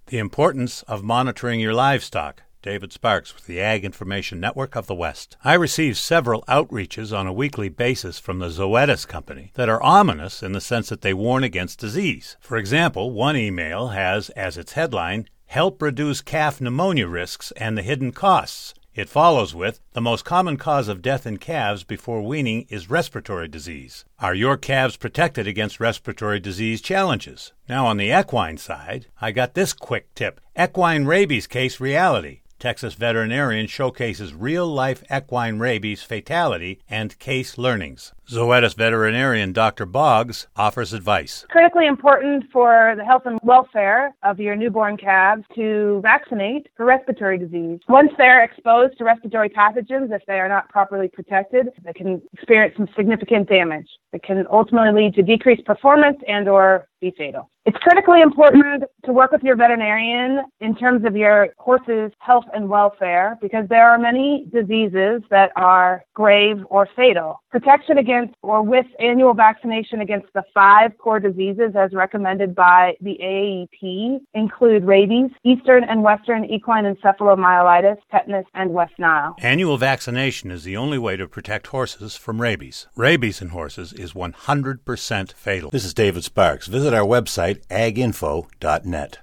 The importance of monitoring your livestock. David Sparks with the Ag Information Network of the West. I receive several outreaches on a weekly basis from the Zoetis Company that are ominous in the sense that they warn against disease. For example, one email has as its headline, "Help Reduce Calf Pneumonia Risks and the Hidden Costs." It follows with, "The most common cause of death in calves before weaning is respiratory disease. Are your calves protected against respiratory disease challenges?" Now on the equine side, I got this quick tip. Equine Rabies Case Reality. Texas veterinarian showcases real-life equine rabies fatality and case learnings. Zoetis veterinarian Dr. Boggs offers advice. Critically important for the health and welfare of your newborn calves to vaccinate for respiratory disease. Once they're exposed to respiratory pathogens, if they are not properly protected, they can experience some significant damage. It can ultimately lead to decreased performance and or be fatal. It's critically important to work with your veterinarian in terms of your horse's health and welfare because there are many diseases that are grave or fatal. Protection against or with annual vaccination against the 5 core diseases as recommended by the AAEP include rabies, eastern and western equine encephalomyelitis, tetanus, and West Nile. Annual vaccination is the only way to protect horses from rabies. Rabies in horses is 100% fatal. This is David Sparks. Visit our website, aginfo.net.